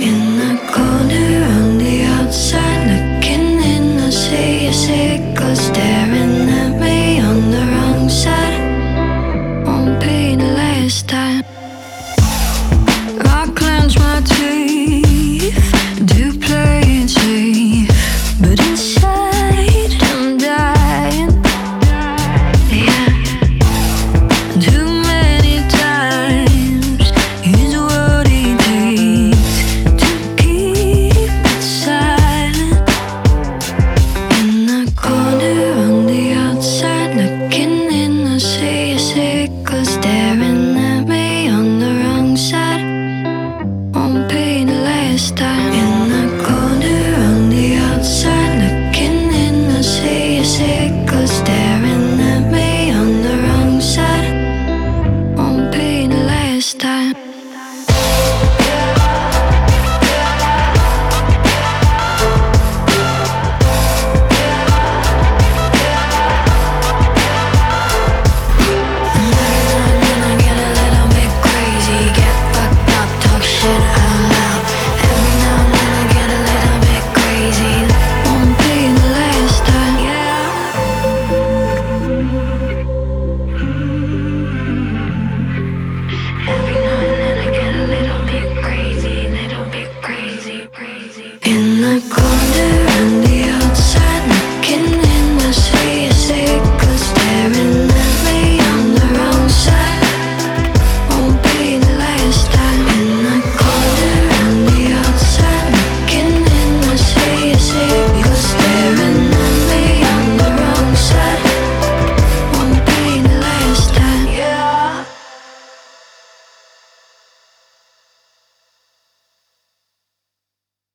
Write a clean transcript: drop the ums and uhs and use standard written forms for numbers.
In the corner on the outside, looking in, I see a sickle staring at me on the wrong side. Won't be the last time. I clench my teeth, do play it safe, but inside I'm dying. Yeah, too many times is what it takes to keep it silent. In the corner on the outside, looking in, I see a sickle staring at me on the wrong side. Won't be the last time.